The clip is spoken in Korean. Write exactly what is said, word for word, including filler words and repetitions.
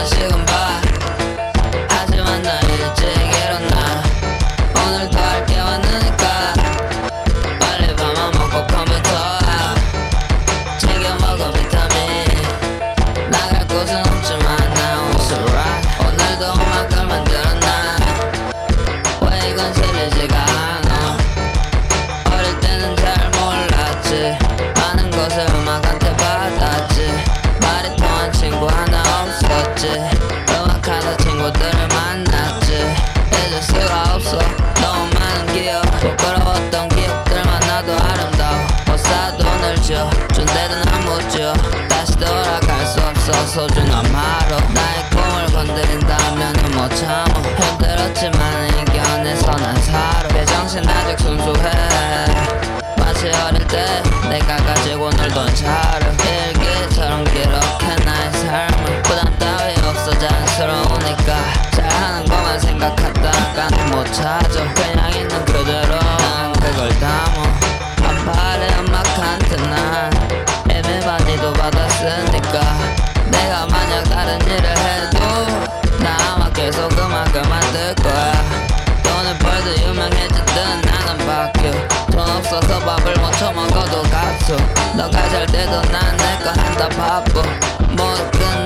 시간 봐. 하지만 나 일찍 일어나. 오늘도 할 게 많으니까 빨리 밥만 먹고 컴퓨터야 챙겨 먹어 비타민. 나갈 곳은 없지만 나 옷을 rock. 오늘도 음악을 만들었나. 왜 이건 실리지가 않아. 어릴 때는 잘 몰랐지. 많은 것을 음악한테 받았지. 말이 통한 친구 하나 없었지. 음악하다 친구들을 만났지. 잊을 수가 없어 너무 많은 기억. 부끄러웠던 기억들만 나도 아름다워. 못 사도 오늘 줘 준 데는 안 못 줘. 다시 돌아갈 수 없어 소중한 마로. 나의 꿈을 건드린다면은 못 참아. 힘들었지만 이겨내서 난 살아. 내 정신 아직 순수해. 마치 어릴 때 내가 가지고 놀던 차를 일기처럼 기록해 나의 삶을. 부담 따위 없어 자연스러우니까 잘하는 것만 생각하다가 못 찾아. 그냥 있는 그대로 난 그걸 담아. 한발의 음악한테 난 이미 많이도 받았으니까. 내가 만약 다른 일을 해도 나 아마 계속 음악을 만들 거야. 돈을 벌든 유명해지든 나는 바뀌어. 돈 없어서 밥을 못 처먹어도 가수. 너가 잘 때도 난 내 거 한다 바빠. 못 끊어